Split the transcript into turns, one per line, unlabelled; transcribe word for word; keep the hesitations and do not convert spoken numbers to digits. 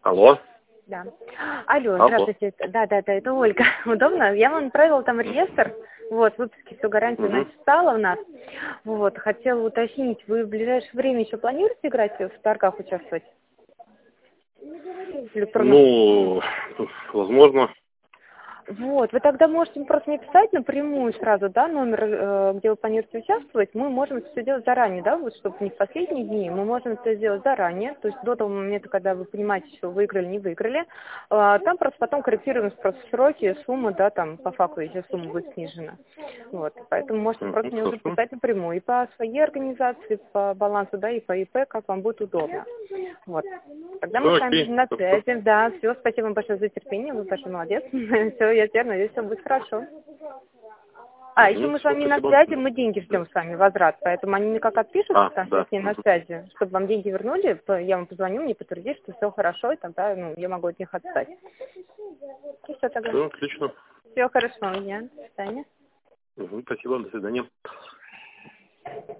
Алло.
Да. Алло,
Алло.
здравствуйте. Да, да, да, это Ольга. Удобно? Я вам отправила там реестр. Вот, выпуски все гарантии
Мгм.
написала у нас. Вот, хотела уточнить, вы в ближайшее время еще планируете играть в торгах, участвовать? Электронных?
Ну, возможно.
Вот, вы тогда можете просто мне писать напрямую сразу, да, номер, э, где вы планируете участвовать, мы можем это все делать заранее, да, вот, чтобы не в последние дни, мы можем это сделать заранее, то есть до того момента, когда вы понимаете, что выиграли, не выиграли, А, там просто потом корректируем просто сроки, суммы, да, там, по факту, если сумма будет снижена, вот, поэтому можете просто
Мгм,
мне уже
хорошо.
писать напрямую, и по своей организации, по балансу, да, и по ИП, как вам будет удобно, вот. Тогда мы
Все,
с вами будем
окей.
на
Хорошо.
связи. Да, все, спасибо вам большое за терпение, вы большой молодец. Все, я теперь надеюсь, все будет хорошо. А, еще
Угу,
мы с
все,
вами на
спасибо.
связи, мы деньги ждем с вами, возврат, поэтому они никак отпишутся,
А,
там, что я
да.
с ней на
Угу.
связи, чтобы вам деньги вернули, то я вам позвоню, мне подтвердить, что все хорошо, и тогда, ну, я могу от них отстать. И все тогда.
Все, отлично.
Все хорошо, я. До свидания.
Угу, спасибо, до свидания.